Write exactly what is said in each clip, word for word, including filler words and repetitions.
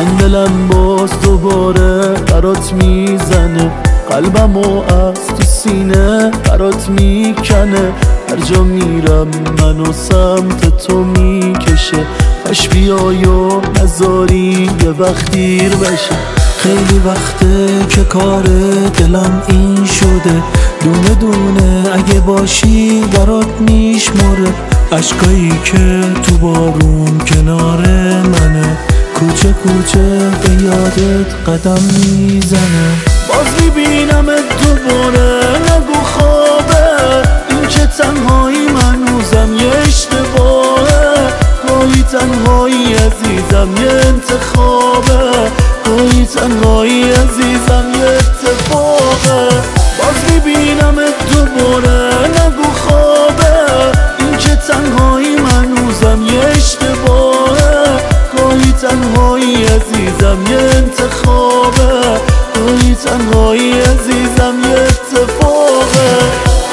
من دلم باز دوباره برات میزنه، قلبمو از تو سینه برات میکنه. هر جا میرم منو سمت تو میکشه، کاش بیای و نذاری یه وقت دیر بشه. خیلی وقته که کار دلم این شده، دونه دونه اگه باشی برات میشمره. عشقایی که تو بارون کنار منه، کوچه کوچه به یادت قدم میزنه. باز میبینمت دوباره، نگو خوابه این که تنهایی منوزم یه اشتباهه. گاهی تنهایی عزیزم یه انتخابه، گاهی تنهایی عزیزم یه اتفاقه. باز میبینمت دوباره، نگو خوابه این که تنهایی منوزم یه اشتباهه. گاهی تنهایی عزیزم یه انتخابه، گاهی تنهایی عزیزم یه اتفاقه.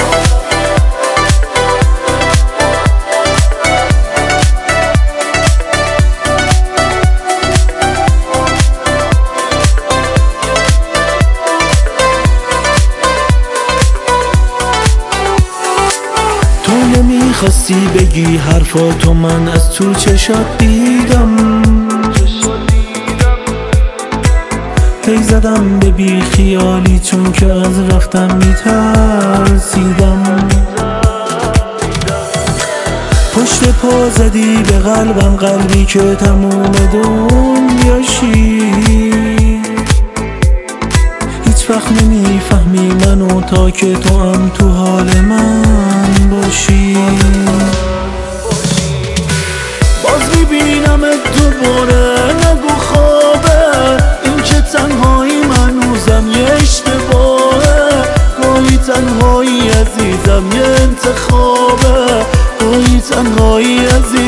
تو نمیخواستی بگی حرفاتو، من از تو چشات دیدم. پی زدم به بی خیالی، چون که از رفتن میترسیدم. پشت پا زدی به قلبم، قلبی که تموم دنیاشی. هیچ وقت نمیفهمی منو تا که تو هم تو حال من باشی. باز میبینمت دوباره، نگو خوابه این که تنهایی منوزم یه اشتباهه. گاهی تنهایی عزیزم یه انتخابه، گاهی تنهایی عزیزم